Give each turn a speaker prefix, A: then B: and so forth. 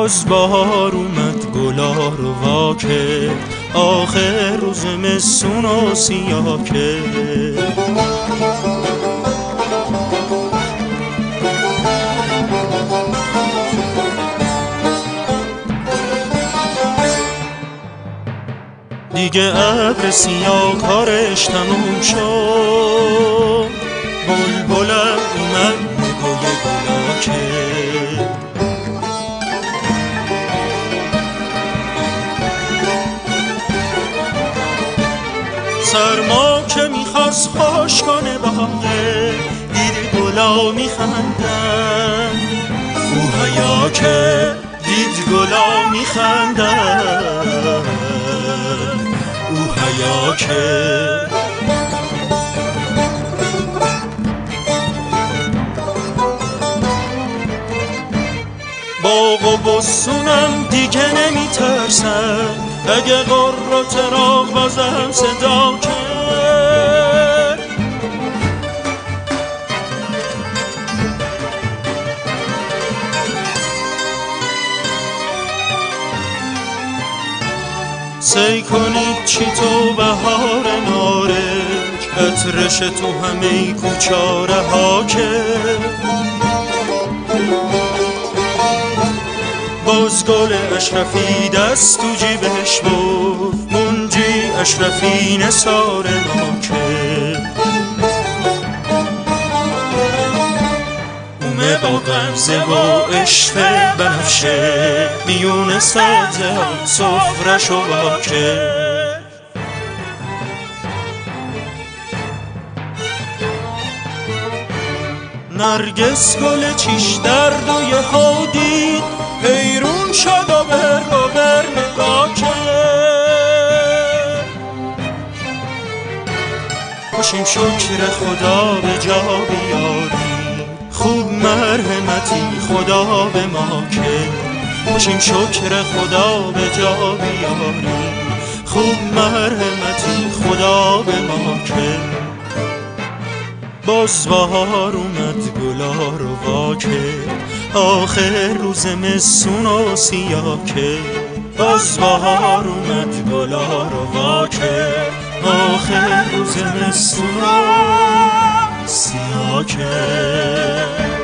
A: باز بهار اومد گلا رو وا کرد، آخر روز مسون و سیاه کرد. دیگه ابر سیاه کارش تموم شد، بلبلم اومد نگوی گلا کرد. سرما که میخواست خوش کنه باغه، دید گلا میخندن، او حیا که دید گلا میخندن، او حیا که. باغ و بستونم دیگه نمیترسن، اگه قر و چراغ بازم صدا کرد. سی کنید چی تو بهار نارنج، عطرش تو همه کوچاره ها کرد. باز گل اشرفی دست تو جیبش بود، منجی اشرفی نثار ما کرد. اومه با غمزه و عشق بنفشه، میون سبزه سفرش و وا کرد. نرگس گل چیش درد و یه ها دید، حیرون شد و بر نگاه کرد. باشیم شکر خدا به جا بیاری، خوب مرحمتی خدا به ما کرد. باشیم شکر خدا به جا بیاری، خوب مرحمتی خدا به ما کرد. باز بهار اومد گلا رو وا کرد، آخر روز مسون و سیاه کرد. باز بهار اومد گلا رو وا کرد، آخر روز مسون و سیاه کرد.